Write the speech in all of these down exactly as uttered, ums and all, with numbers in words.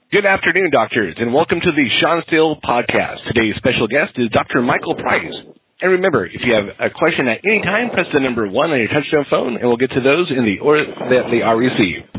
Good afternoon, doctors, and welcome to the Sean Steele Podcast. Today's special guest is Doctor Michael Price. And remember, if you have a question at any time, press the number one on your touchtone phone, and we'll get to those in the order that they are received.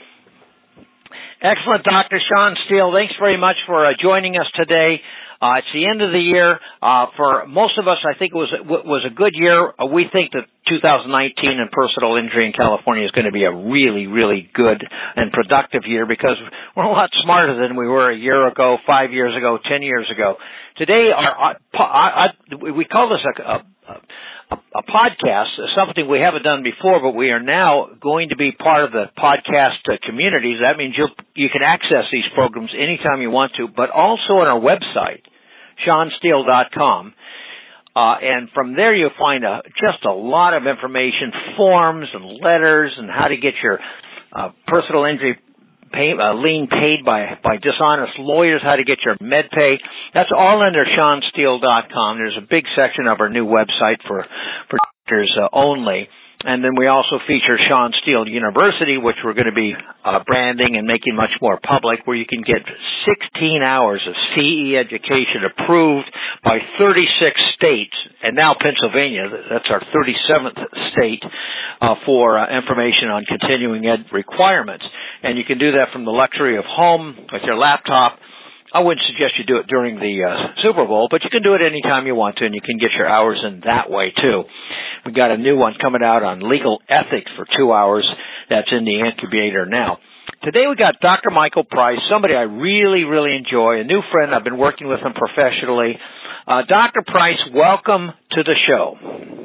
Excellent, Doctor Sean Steele. Thanks very much for uh, joining us today. Uh, it's the end of the year. Uh, for most of us, I think it was was a good year. Uh, we think that two thousand nineteen in personal injury in California is going to be a really, really good and productive year because we're a lot smarter than we were a year ago, five years ago, ten years ago. Today, our, our, our we call this a, a, a, a podcast, something we haven't done before, but we are now going to be part of the podcast uh, community. That means you you can access these programs anytime you want to, but also on our website, sean steele dot com. Uh, and from there you'll find a, just a lot of information, forms and letters and how to get your uh, personal injury pay, uh, lien paid by, by dishonest lawyers, how to get your med pay. That's all under sean steele dot com. There's a big section of our new website for, for doctors uh, only. And then we also feature Sean Steele University, which we're going to be uh, branding and making much more public, where you can get sixteen hours of C E education approved by thirty-six states, and now Pennsylvania, that's our thirty-seventh state, uh, for uh, information on continuing ed requirements. And you can do that from the luxury of home with your laptop. I wouldn't suggest you do it during the uh, Super Bowl, but you can do it anytime you want to, and you can get your hours in that way, too. We've got a new one coming out on legal ethics for two hours. That's in the incubator now. Today we got Doctor Michael Price, somebody I really, really enjoy, a new friend. I've been working with him professionally. Uh, Doctor Price, welcome to the show.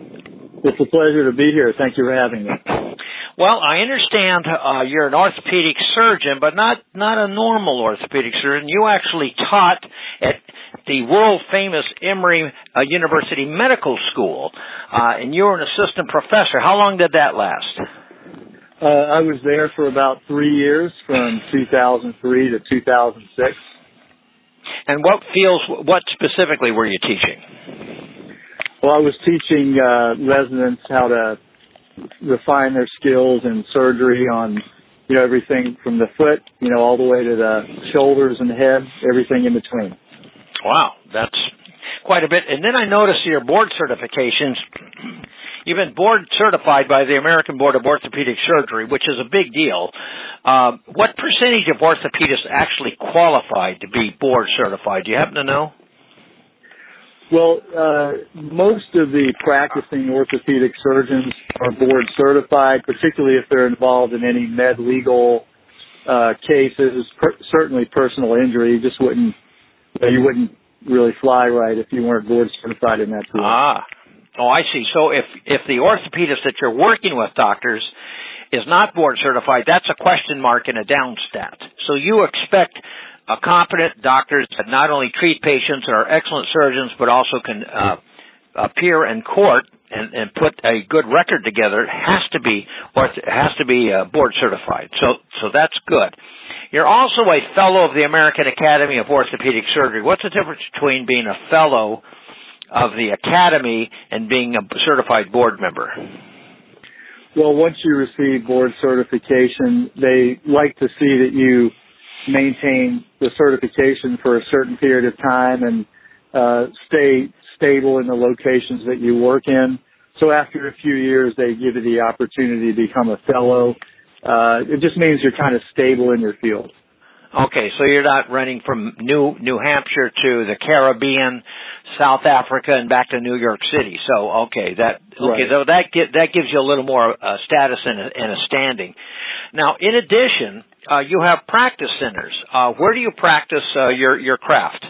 It's a pleasure to be here. Thank you for having me. Well, I understand uh, you're an orthopedic surgeon, but not not a normal orthopedic surgeon. You actually taught at the world-famous Emory uh, University Medical School, uh, and you were an assistant professor. How long did that last? Uh, I was there for about three years, from two thousand three to two thousand six. And what fields, what specifically were you teaching? Well, I was teaching uh, residents how to refine their skills in surgery on, you know, everything from the foot, you know, all the way to the shoulders and the head, everything in between. Wow, that's quite a bit. And then I noticed your board certifications. You've been board certified by the American Board of Orthopedic Surgery, which is a big deal. Uh, what percentage of orthopedists actually qualified to be board certified? Do you happen to know? Well, uh, most of the practicing orthopedic surgeons are board certified, particularly if they're involved in any med legal uh, cases, per- certainly personal injury. You just wouldn't, you, know, you wouldn't really fly right if you weren't board certified in that field. Ah, oh, I see. So if if the orthopedist that you're working with, doctors, is not board certified, that's a question mark and a down stat. So you expect a competent doctors that not only treat patients and are excellent surgeons, but also can uh, appear in court and, and put a good record together. It has to be, or it has to be uh, board certified. So, so that's good. You're also a fellow of the American Academy of Orthopedic Surgery. What's the difference between being a fellow of the Academy and being a certified board member? Well, once you receive board certification, they like to see that you maintain the certification for a certain period of time and uh, stay stable in the locations that you work in. So after a few years, they give you the opportunity to become a fellow. Uh, it just means you're kind of stable in your field. Okay, so you're not running from New New Hampshire to the Caribbean, South Africa, and back to New York City. So okay, that okay, right. so that get, that gives you a little more uh, status and a, and a standing. Now, in addition, uh, you have practice centers. Uh, where do you practice uh, your your craft?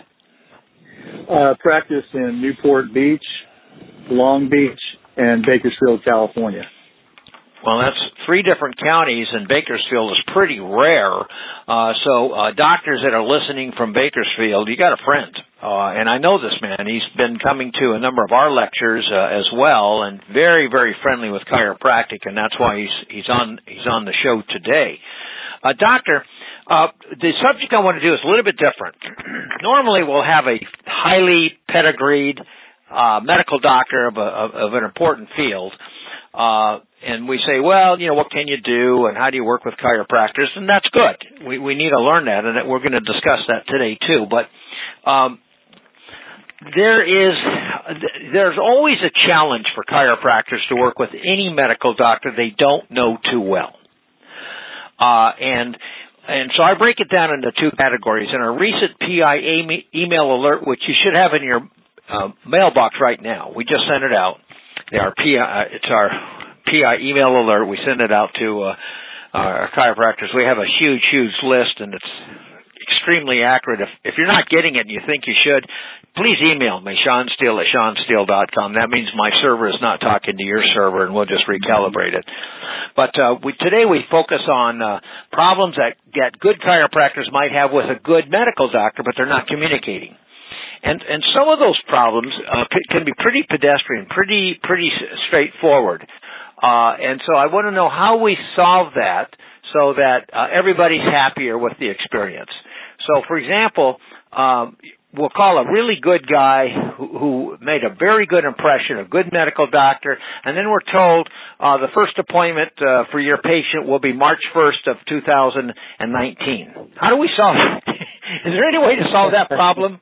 Uh, practice in Newport Beach, Long Beach, and Bakersfield, California. Well, that's three different counties, and Bakersfield is pretty rare. Uh, so uh, doctors that are listening from Bakersfield, you got a friend. Uh, and I know this man. He's been coming to a number of our lectures uh, as well, and very, very friendly with chiropractic, and that's why he's he's on he's on the show today. Uh, doctor, uh, the subject I want to do is a little bit different. Normally, we'll have a highly pedigreed uh, medical doctor of, a, of, of an important field. Uh, and we say, well, you know, what can you do, and how do you work with chiropractors? And that's good. We we need to learn that, and we're going to discuss that today too. But um, there is there's always a challenge for chiropractors to work with any medical doctor they don't know too well, uh, and. And so I break it down into two categories. In our recent P I email alert, which you should have in your uh, mailbox right now, we just sent it out. Our P I, it's our P I email alert. We send it out to uh, our chiropractors. We have a huge, huge list, and it's extremely accurate. If, if you're not getting it and you think you should, please email me, Sean Steele at sean steele dot com. That means my server is not talking to your server, and we'll just recalibrate it. But uh, we, today we focus on uh, problems that, that good chiropractors might have with a good medical doctor, but they're not communicating. And and some of those problems uh, p- can be pretty pedestrian, pretty pretty straightforward. Uh, and so I want to know how we solve that so that uh, everybody's happier with the experience. So, for example, um, we'll call a really good guy who, who made a very good impression, a good medical doctor, and then we're told uh, the first appointment uh, for your patient will be March first of two thousand nineteen. How do we solve it? Is there any way to solve that problem?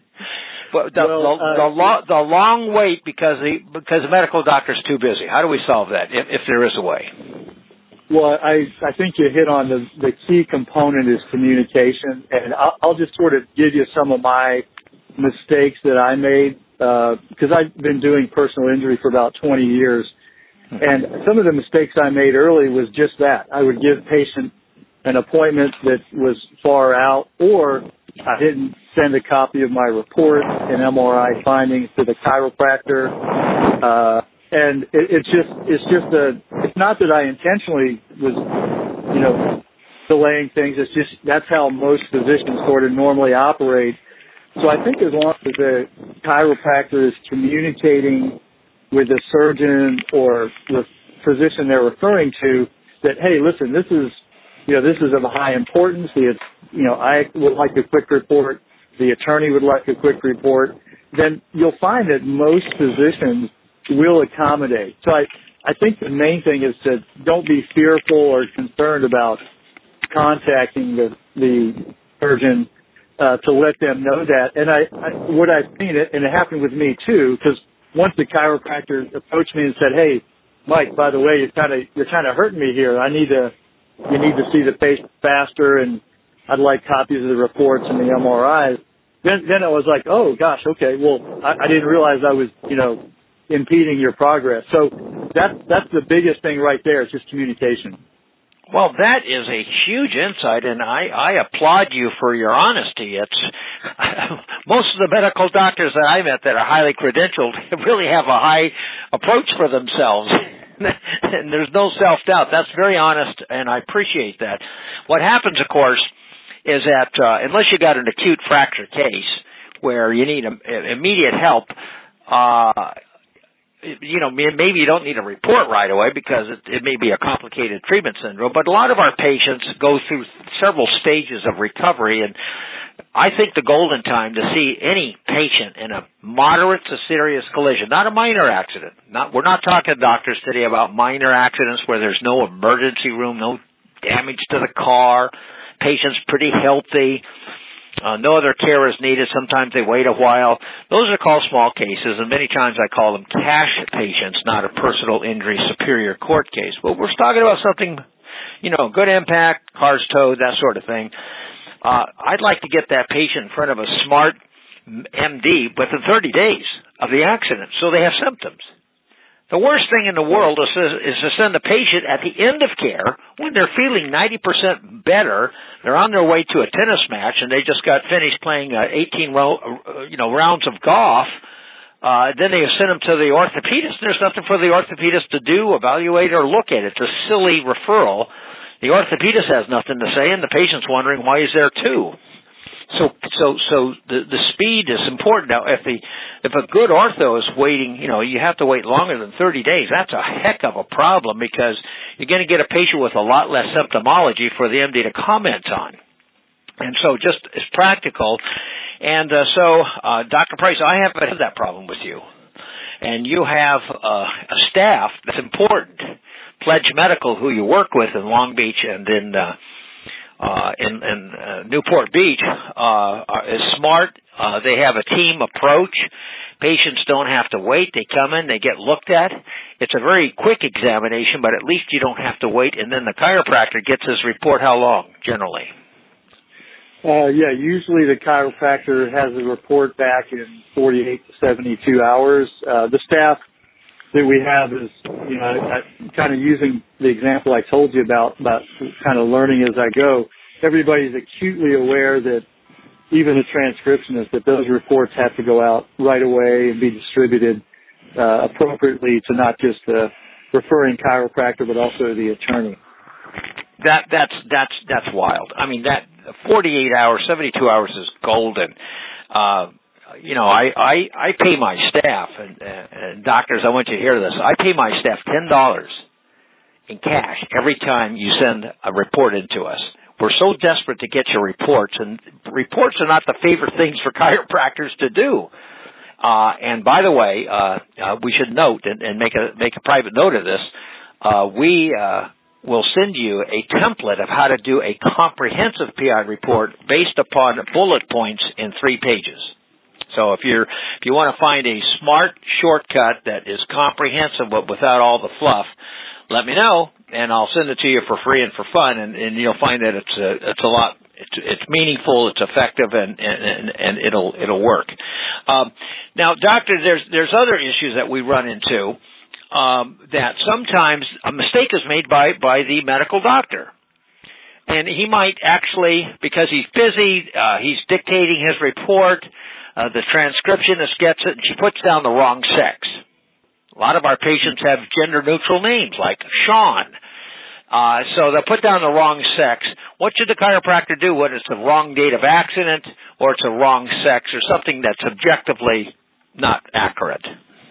But the, well, uh, the, the, lo- the long wait because the because the medical doctor's too busy. How do we solve that, if, if there is a way? Well, I I think you hit on the the key component is communication, and I'll, I'll just sort of give you some of my mistakes that I made because uh, I've been doing personal injury for about twenty years, and some of the mistakes I made early was just that. I would give patient an appointment that was far out, or I didn't send a copy of my report and M R I findings to the chiropractor. Uh, And it, it's just, it's just a, it's not that I intentionally was, you know, delaying things. It's just, that's how most physicians sort of normally operate. So I think as long as the chiropractor is communicating with the surgeon or the physician they're referring to that, hey, listen, this is, you know, this is of high importance. It's, you know, I would like a quick report. The attorney would like a quick report. Then you'll find that most physicians will accommodate. So I, I think the main thing is to don't be fearful or concerned about contacting the, the surgeon uh, to let them know that. And I, I what I've seen it, and it happened with me too, because once the chiropractor approached me and said, "Hey, Mike, by the way, you're kind of you're kind of hurting me here. I need to you need to see the patient faster, and I'd like copies of the reports and the M R Is." Then then I was like, "Oh gosh, okay. Well, I, I didn't realize I was you know." impeding your progress. So that's that's the biggest thing right there. It's just communication. Well, that is a huge insight, and I, I applaud you for your honesty. It's most of the medical doctors that I met that are highly credentialed really have a high approach for themselves, and there's no self-doubt. That's very honest, and I appreciate that. What happens, of course, is that uh, unless you got an acute fracture case where you need a, immediate help, uh, you know, maybe you don't need a report right away because it, it may be a complicated treatment syndrome, but a lot of our patients go through several stages of recovery, and I think the golden time to see any patient in a moderate to serious collision, not a minor accident. Not, we're not talking to doctors today about minor accidents where there's no emergency room, no damage to the car, patient's pretty healthy, Uh, no other care is needed. Sometimes they wait a while. Those are called small cases, and many times I call them cash patients, not a personal injury superior court case. But we're talking about something, you know, good impact, cars towed, that sort of thing. Uh, I'd like to get that patient in front of a smart M D within thirty days of the accident so they have symptoms. The worst thing in the world is, is to send the patient at the end of care when they're feeling ninety percent better. They're on their way to a tennis match and they just got finished playing uh, eighteen ro- uh, you know, rounds of golf. Uh, then they send them to the orthopedist. There's nothing for the orthopedist to do, evaluate, or look at. It's a silly referral. The orthopedist has nothing to say, and the patient's wondering why he's there too. So, so, so the the speed is important. Now, if the if a good ortho is waiting, you know, you have to wait longer than thirty days. That's a heck of a problem because you're going to get a patient with a lot less symptomology for the M D to comment on. And so, just as practical. And uh, so, uh, Doctor Price, I haven't had that problem with you, and you have uh, a staff that's important. Pledge Medical, who you work with in Long Beach and in uh, uh, in, in uh, Newport Beach, uh, is smart. Uh, they have a team approach. Patients don't have to wait. They come in, they get looked at. It's a very quick examination, but at least you don't have to wait. And then the chiropractor gets his report how long, generally? Uh, yeah, usually the chiropractor has a report back in forty-eight to seventy-two hours. Uh, the staff that we have is, you know, I, I, kind of using the example I told you about, about kind of learning as I go. Everybody's acutely aware that even a transcriptionist, that those reports have to go out right away and be distributed uh, appropriately to not just the referring chiropractor, but also the attorney. That that's that's that's wild. I mean, that forty-eight hours, seventy-two hours is golden. Uh, you know, I, I I pay my staff and, and doctors. I want you to hear this. I pay my staff ten dollars in cash every time you send a report in to us. We're so desperate to get your reports, and reports are not the favorite things for chiropractors to do. Uh, and by the way, uh, uh, we should note and, and make a make a private note of this. Uh, we uh, will send you a template of how to do a comprehensive P I report based upon bullet points in three pages. So if you're if you want to find a smart shortcut that is comprehensive but without all the fluff, let me know, and I'll send it to you for free and for fun, and, and you'll find that it's a, it's a lot, it's, it's meaningful, it's effective, and, and, and it'll it'll work. Um, now, doctor, there's there's other issues that we run into um, that sometimes a mistake is made by by the medical doctor, and he might actually, because he's busy, uh, he's dictating his report. Uh, the transcriptionist gets it, and she puts down the wrong sex. A lot of our patients have gender-neutral names, like Sean. Uh, so they'll put down the wrong sex. What should the chiropractor do when it's the wrong date of accident, or it's a wrong sex, or something that's objectively not accurate?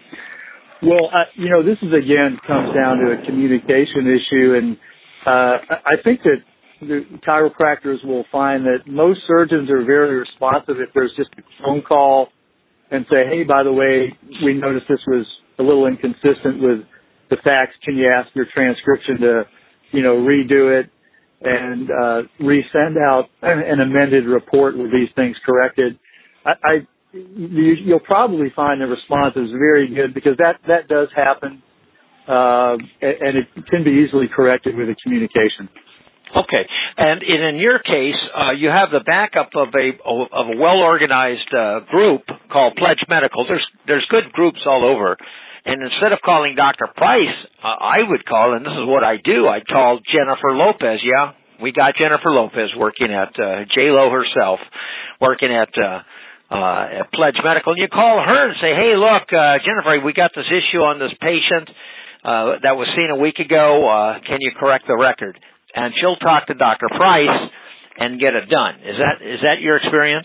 Well, uh, you know, this is, again, comes down to a communication issue, and uh, I think that the chiropractors will find that most surgeons are very responsive if there's just a phone call and say, hey, by the way, we noticed this was a little inconsistent with the facts. Can you ask your transcription to, you know, redo it and uh, resend out an amended report with these things corrected? I, I you, you'll probably find the response is very good, because that that does happen, uh, and it can be easily corrected with a communication. Okay, and in, in your case, uh, you have the backup of a of a well-organized uh, group called Pledge Medical. There's there's good groups all over, and instead of calling Doctor Price, uh, I would call, and this is what I do, I'd call Jennifer Lopez. Yeah, we got Jennifer Lopez working at uh, J-Lo herself, working at uh, uh, at Pledge Medical, and you call her and say, hey, look, uh, Jennifer, we got this issue on this patient uh, that was seen a week ago. Uh, can you correct the record? And she'll talk to Doctor Price and get it done. Is that is that your experience?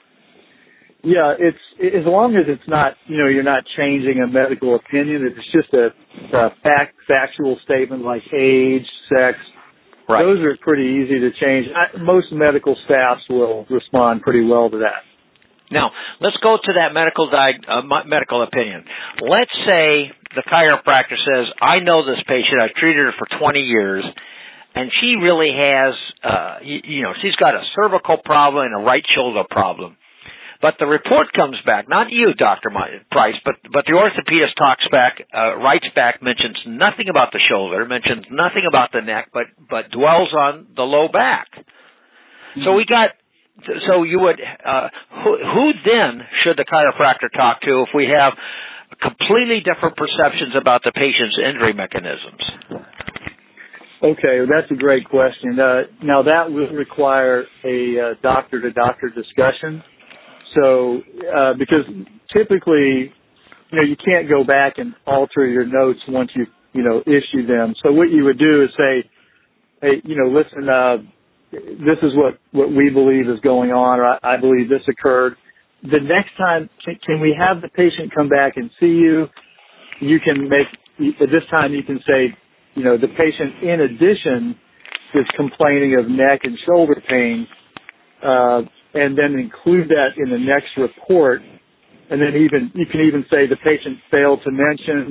Yeah, it's as long as it's not, you know, you're not changing a medical opinion. If it's just a, a fact, factual statement like age, sex. Right. Those are pretty easy to change. I, most medical staffs will respond pretty well to that. Now, let's go to that medical diag- uh, medical opinion. Let's say the chiropractor says, I know this patient. I've treated her for twenty years. And she really has, uh, you, you know, she's got a cervical problem and a right shoulder problem. But the report comes back, not you, Doctor Price, but, but the orthopedist talks back, uh, writes back, mentions nothing about the shoulder, mentions nothing about the neck, but, but dwells on the low back. Mm-hmm. So we got, so you would, uh, who, who then should the chiropractor talk to if we have completely different perceptions about the patient's injury mechanisms? Okay, that's a great question. Uh, now that would require a uh, doctor-to-doctor discussion. So, uh, because typically, you know, you can't go back and alter your notes once you, you know, issue them. So what you would do is say, hey, you know, listen, uh, this is what, what we believe is going on, or I, I believe this occurred. The next time, can, can we have the patient come back and see you? You can make, at this time you can say, you know, the patient, in addition, is complaining of neck and shoulder pain, uh, and then include that in the next report. And then even, you can even say the patient failed to mention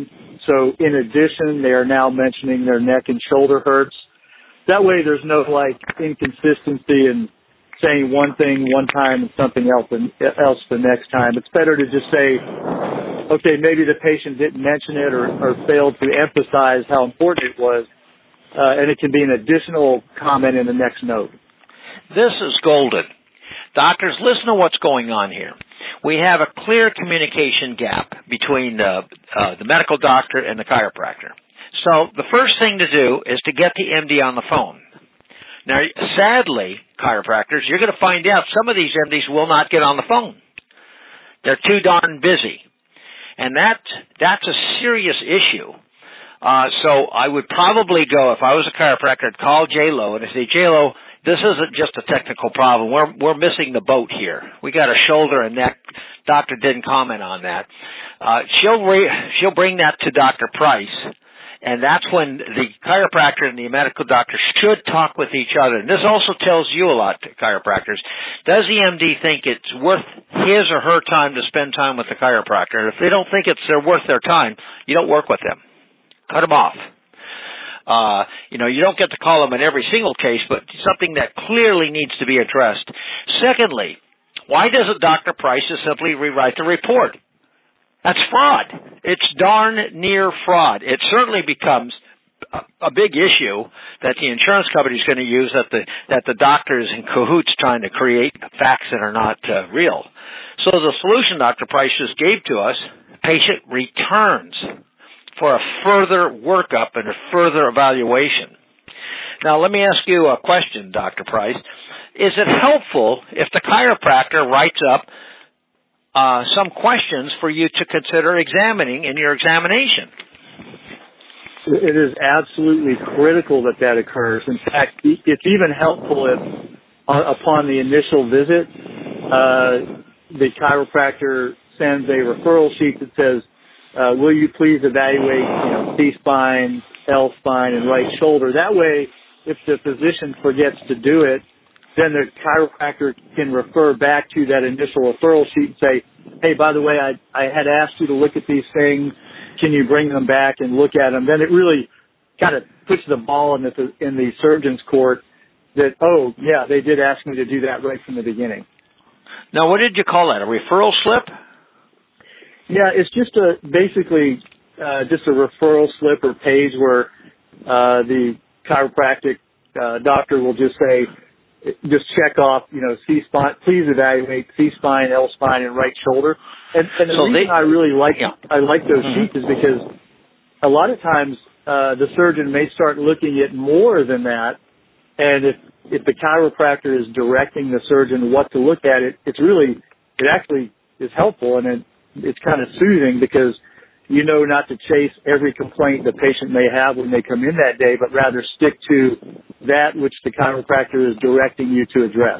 so in addition, they are now mentioning their neck and shoulder hurts. That way there's no like inconsistency in saying one thing one time and something else and else the next time. It's better to just say, okay, maybe the patient didn't mention it or, or failed to emphasize how important it was, uh, and it can be an additional comment in the next note. This is golden. Doctors, listen to what's going on here. We have a clear communication gap between the, uh, the medical doctor and the chiropractor. So the first thing to do is to get the M D on the phone. Now, sadly, chiropractors, you're going to find out some of these M Ds will not get on the phone. They're too darn busy. And that that's a serious issue. Uh, so I would probably go, if I was a chiropractor, I'd call J-Lo and I'd say, J-Lo, this isn't just a technical problem. We're we're missing the boat here. We got a shoulder and neck. Doctor didn't comment on that. Uh, she'll re- she'll bring that to Doctor Price, and that's when the chiropractor and the medical doctor should talk with each other. And this also tells you a lot, chiropractors. Does the M D think it's worth his or her time to spend time with the chiropractor? And if they don't think it's they're worth their time, you don't work with them. Cut them off. Uh, you know, you don't get to call them in every single case, but something that clearly needs to be addressed. Secondly, why doesn't Doctor Price just simply rewrite the report? That's fraud. It's darn near fraud. It certainly becomes a, a big issue that the insurance company is going to use that the that the doctor is in cahoots trying to create facts that are not uh, real. So the solution Doctor Price just gave to us, patient returns for a further workup and a further evaluation. Now, let me ask you a question, Doctor Price. Is it helpful if the chiropractor writes up uh, some questions for you to consider examining in your examination? It is absolutely critical that that occurs. In fact, it's even helpful if, uh, upon the initial visit, uh, the chiropractor sends a referral sheet that says, Uh, will you please evaluate, you know, C-spine, L-spine, and right shoulder? That way, if the physician forgets to do it, then the chiropractor can refer back to that initial referral sheet and say, hey, by the way, I, I had asked you to look at these things. Can you bring them back and look at them? Then it really kind of puts the ball in the, in the surgeon's court that, oh, yeah, they did ask me to do that right from the beginning. Now, what did you call that, a referral slip? Yeah, it's just a basically uh, just a referral slip or page where uh, the chiropractic uh, doctor will just say, just check off, you know, C-spine. Please evaluate C-spine, L-spine, and right shoulder. And, and the so reason they, I really like yeah. I like those mm-hmm. sheets is because a lot of times uh, the surgeon may start looking at more than that, and if if the chiropractor is directing the surgeon what to look at, it it's really it actually is helpful and it. It's kind of soothing because you know not to chase every complaint the patient may have when they come in that day, but rather stick to that which the chiropractor is directing you to address.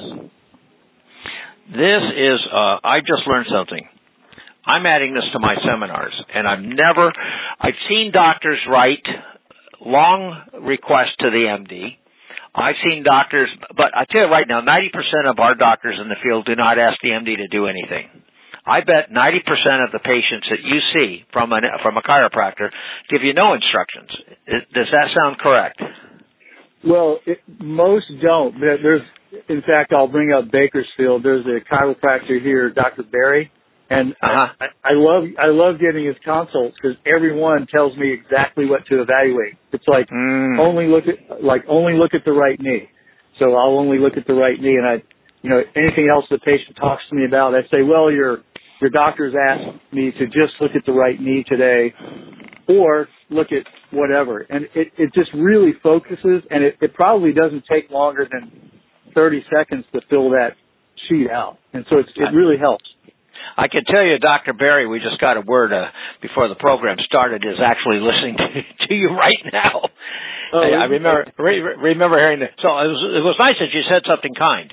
This is, uh, I just learned something. I'm adding this to my seminars, and I've never, I've seen doctors write long requests to the M D. I've seen doctors, but I tell you right now, ninety percent of our doctors in the field do not ask the M D to do anything. I bet ninety percent of the patients that you see from a, from a chiropractor give you no instructions. Does that sound correct? Well, it, most don't. There's, in fact, I'll bring up Bakersfield. There's a chiropractor here, Doctor Barry, and uh-huh. I, I love I love getting his consults because everyone tells me exactly what to evaluate. It's like mm. only look at like only look at the right knee. So I'll only look at the right knee, and I, you know, anything else the patient talks to me about, I say, well, your Your doctor's asked me to just look at the right knee today or look at whatever. And it, it just really focuses, and it, it probably doesn't take longer than thirty seconds to fill that sheet out. And so it's, it really helps. I can tell you, Doctor Barry, we just got a word uh, before the program started, is actually listening to, to you right now. Oh, I, I remember re, remember hearing that. So it was, it was nice that you said something kind.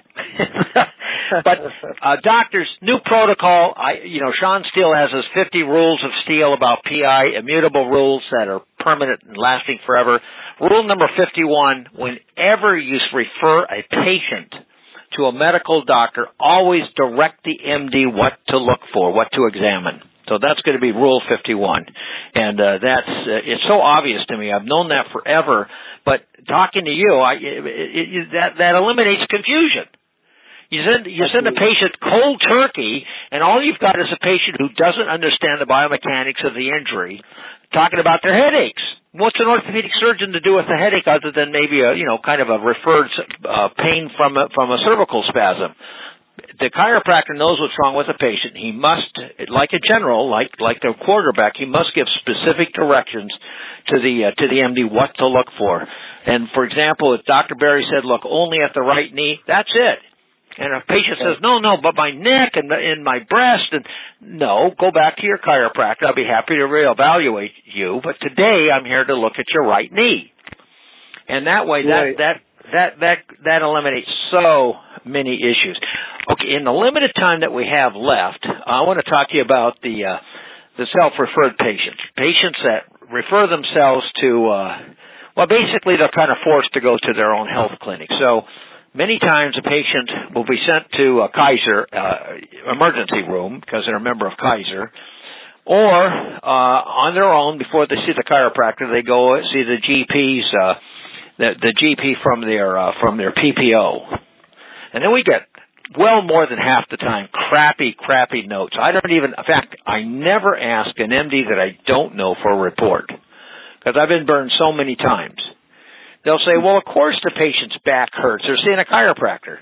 But uh, doctors, new protocol. I, you know, Sean Steele has his fifty rules of steel about P I, immutable rules that are permanent and lasting forever. Rule number fifty-one: whenever you refer a patient to a medical doctor, always direct the M D what to look for, what to examine. So that's going to be Rule fifty-one. And uh, that's uh, it's so obvious to me. I've known that forever. But talking to you, I, it, it, it, that that eliminates confusion. You send you send a patient cold turkey, and all you've got is a patient who doesn't understand the biomechanics of the injury, talking about their headaches. What's an orthopedic surgeon to do with a headache other than maybe a you know kind of a referred uh, pain from a, from a cervical spasm? The chiropractor knows what's wrong with the patient. He must, like a general, like like the quarterback, he must give specific directions to the uh, to the M D what to look for. And for example, if Doctor Berry said, "Look only at the right knee," that's it. And if a patient says, "No, no, but my neck and in my breast," and no, go back to your chiropractor. I'll be happy to reevaluate you. But today, I'm here to look at your right knee, and that way, that right. that that that that eliminates so many issues. Okay, in the limited time that we have left, I want to talk to you about the uh, the self-referred patients, patients that refer themselves to. Uh, well, basically, they're kind of forced to go to their own health clinic. So many times, a patient will be sent to a Kaiser uh, emergency room because they're a member of Kaiser, or uh, on their own before they see the chiropractor, they go see the G P's, uh, the, the G P from their uh, from their P P O, and then we get. Well, more than half the time, crappy, crappy notes. I don't even, in fact, I never ask an M D that I don't know for a report, because I've been burned so many times. They'll say, well, of course the patient's back hurts. They're seeing a chiropractor.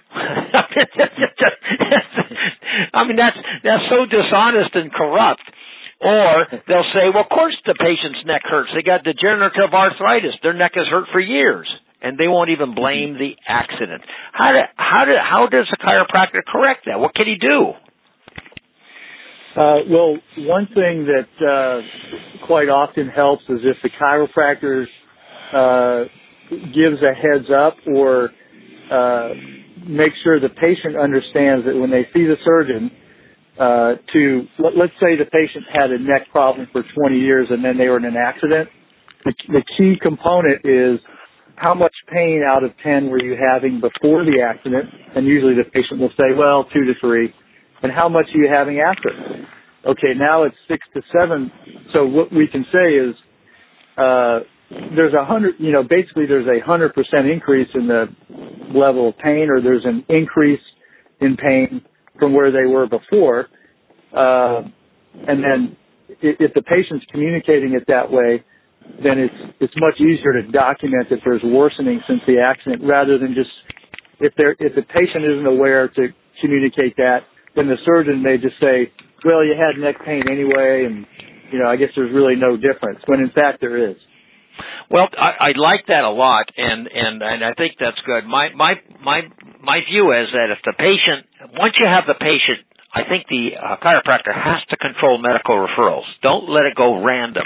I mean, that's, that's so dishonest and corrupt. Or they'll say, well, of course the patient's neck hurts. They got degenerative arthritis. Their neck has hurt for years. And they won't even blame the accident. How do, how do, how does a chiropractor correct that? What can he do? Uh, well, one thing that uh, quite often helps is if the chiropractor uh, gives a heads up or uh, makes sure the patient understands that when they see the surgeon, uh, to let, let's say the patient had a neck problem for twenty years and then they were in an accident. The, the key component is how much pain out of ten were you having before the accident? And usually the patient will say, well, two to three. And how much are you having after? Okay, now it's six to seven. So what we can say is, uh, there's a hundred, you know, basically there's a hundred percent increase in the level of pain, or there's an increase in pain from where they were before. Uh, and then if the patient's communicating it that way, then it's it's much easier to document that there's worsening since the accident, rather than just if they're if the patient isn't aware to communicate that, then the surgeon may just say, well, you had neck pain anyway, and you know I guess there's really no difference, when in fact there is. Well, I, I like that a lot, and, and, and I think that's good. My my my my view is that if the patient, once you have the patient, I think the uh, chiropractor has to control medical referrals. Don't let it go random.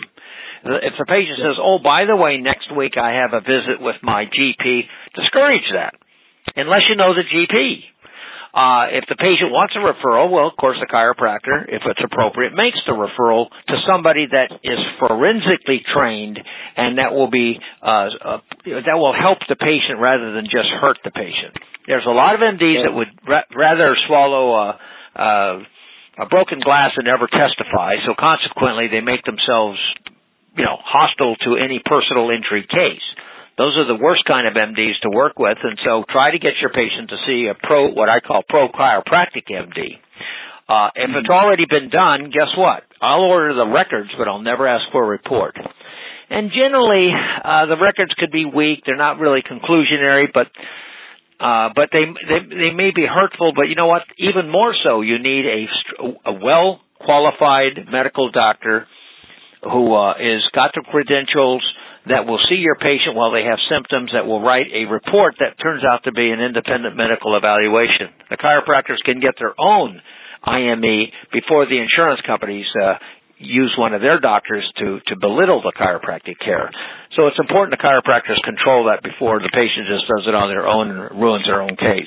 If the patient says, oh, by the way, next week I have a visit with my G P, discourage that, unless you know the G P. Uh, if the patient wants a referral, well, of course, the chiropractor, if it's appropriate, makes the referral to somebody that is forensically trained, and that will be uh, uh, that will help the patient rather than just hurt the patient. There's a lot of M Ds that would ra- rather swallow a, a, a broken glass and never testify, so consequently they make themselves you know, hostile to any personal injury case. Those are the worst kind of M Ds to work with, and so try to get your patient to see a pro, what I call pro chiropractic M D. Uh, if it's already been done, guess what? I'll order the records, but I'll never ask for a report. And generally, uh, the records could be weak. They're not really conclusionary, but uh, but they, they they may be hurtful. But you know what? Even more so, you need a, a well-qualified medical doctor who uh, is got the credentials, that will see your patient while they have symptoms, that will write a report that turns out to be an independent medical evaluation. The chiropractors can get their own I M E before the insurance companies uh, use one of their doctors to, to belittle the chiropractic care. So it's important the chiropractors control that before the patient just does it on their own and ruins their own case.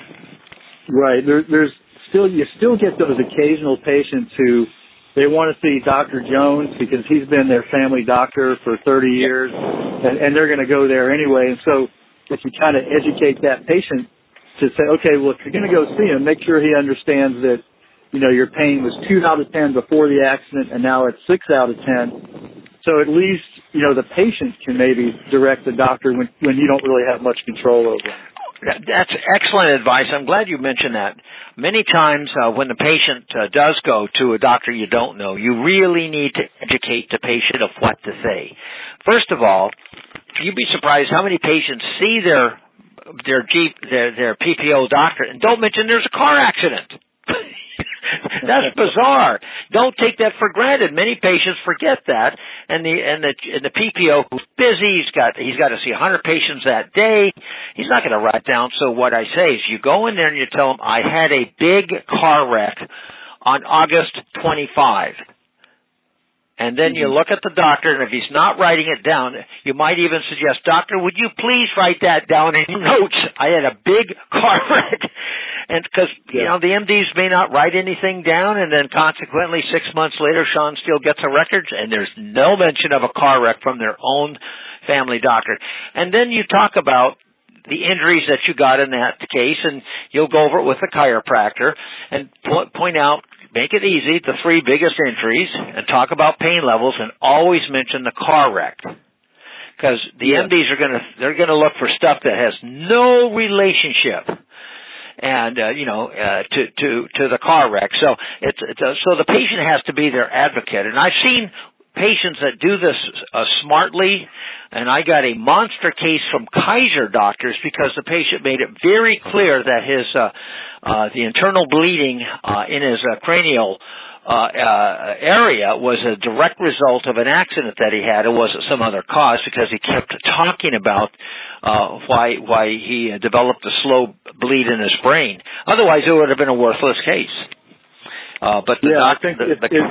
Right. There, there's still you still get those occasional patients who they want to see Doctor Jones because he's been their family doctor for thirty years, and, and they're going to go there anyway. And so if you kind of educate that patient to say, okay, well, if you're going to go see him, make sure he understands that, you know, your pain was two out of ten before the accident, and now it's six out of ten. So at least, you know, the patient can maybe direct the doctor when, when you don't really have much control over them. That's excellent advice. I'm glad you mentioned that. Many times uh, when the patient uh, does go to a doctor you don't know, you really need to educate the patient of what to say. First of all, you'd be surprised how many patients see their their G, their, their P P O doctor and don't mention there's a car accident. That's bizarre. Don't take that for granted. Many patients forget that, and the and the and the P P O who's busy, he's got he's got to see one hundred patients that day. He's not going to write down. So what I say is, you go in there and you tell him, I had a big car wreck on August twenty-fifth. And then you look at the doctor, and if he's not writing it down, you might even suggest, Doctor, would you please write that down in your notes? I had a big car wreck. And because, you know, the M Ds may not write anything down, and then consequently six months later, Sean Steele gets a record, and there's no mention of a car wreck from their own family doctor. And then you talk about the injuries that you got in that case, and you'll go over it with the chiropractor and po- point out, make it easy, the three biggest injuries, and talk about pain levels, and always mention the car wreck. Because the yeah. M Ds are going to, they're going to look for stuff that has no relationship and uh, you know uh, to to to the car wreck. So it's, it's uh, so the patient has to be their advocate. And I've seen patients that do this uh, smartly, and I got a monster case from Kaiser doctors because the patient made it very clear that his uh, uh, the internal bleeding uh, in his uh, cranial uh, uh, area was a direct result of an accident that he had. It wasn't some other cause, because he kept talking about uh, why why he developed a slow bleed in his brain. Otherwise, it would have been a worthless case. Uh, but the yeah, doc- I think the, it, the, it,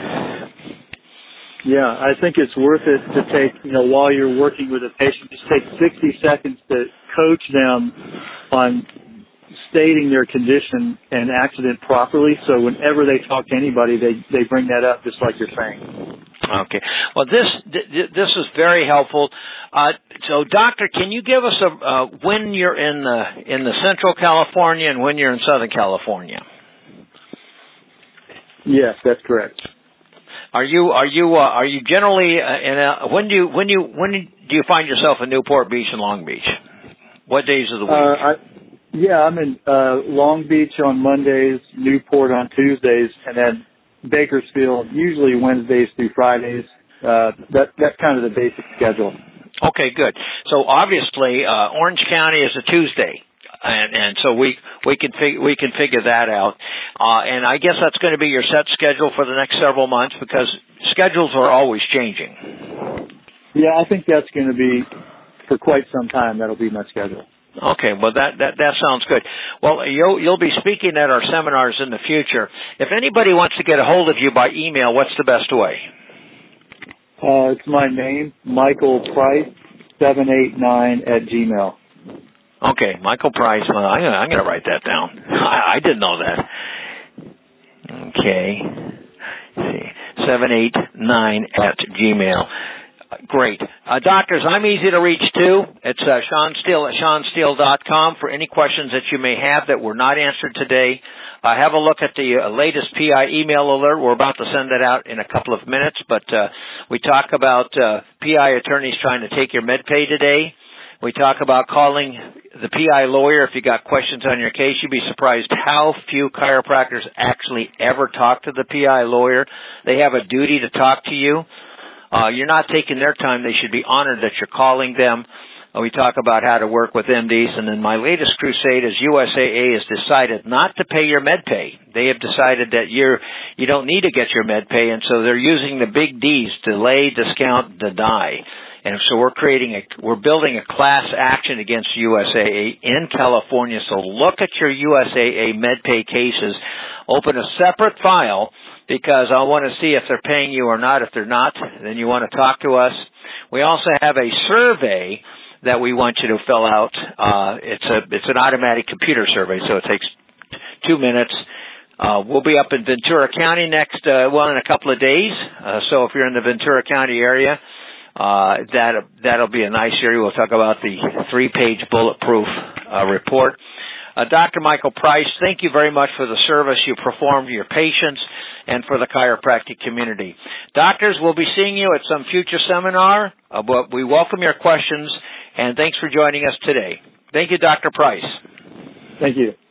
yeah, I think it's worth it to take, you know, while you're working with a patient, just take sixty seconds to coach them on stating their condition and accident properly, so whenever they talk to anybody, they they bring that up, just like you're saying. Okay. Well, this this is very helpful. Uh, so, doctor, can you give us a uh, when you're in the in the Central California and when you're in Southern California? Yes, that's correct. Are you are you uh, are you generally uh, in a, when do you when you when do you find yourself in Newport Beach and Long Beach? What days of the week? Uh, I, yeah, I'm in uh, Long Beach on Mondays, Newport on Tuesdays, and then Bakersfield usually Wednesdays through Fridays. Uh, that that's kind of the basic schedule. Okay, good. So obviously, uh, Orange County is a Tuesday. And, and so we we can fig, we can figure that out, uh, and I guess that's going to be your set schedule for the next several months, because schedules are always changing. Yeah, I think that's going to be for quite some time. That'll be my schedule. Okay, well that that that sounds good. Well, you'll you'll be speaking at our seminars in the future. If anybody wants to get a hold of you by email, what's the best way? Uh, it's my name, Michael Price, seven eight nine at Gmail. Okay, Michael Price. Well, I'm gonna, I'm gonna write that down. I, I didn't know that. Okay. Let's see, seven eight nine at Gmail. Great. Uh, doctors, I'm easy to reach too. It's uh, Sean Steele at sean steele dot com for any questions that you may have that were not answered today. Uh, have a look at the uh, latest P I email alert. We're about to send that out in a couple of minutes, but uh, we talk about uh, P I attorneys trying to take your MedPay today. We talk about calling the P I lawyer if you got questions on your case. You'd be surprised how few chiropractors actually ever talk to the P I lawyer. They have a duty to talk to you. Uh, you're not taking their time. They should be honored that you're calling them. Uh, we talk about how to work with M Ds. And then my latest crusade is U S A A has decided not to pay your MedPay. They have decided that you're, you don't need to get your MedPay, and so they're using the big Ds, delay, discount, deny. And so we're creating a, we're building a class action against U S A A in California. So look at your U S A A MedPay cases. Open a separate file, because I want to see if they're paying you or not. If they're not, then you want to talk to us. We also have a survey that we want you to fill out. Uh, it's a, it's an automatic computer survey, so it takes two minutes. Uh, we'll be up in Ventura County next, uh, well, in a couple of days. Uh, so if you're in the Ventura County area, Uh, that, that'll be a nice area. We'll talk about the three-page bulletproof uh, report. Uh, Doctor Michael Price, thank you very much for the service you performed to your patients and for the chiropractic community. Doctors, we'll be seeing you at some future seminar, uh, but we welcome your questions, and thanks for joining us today. Thank you, Doctor Price. Thank you.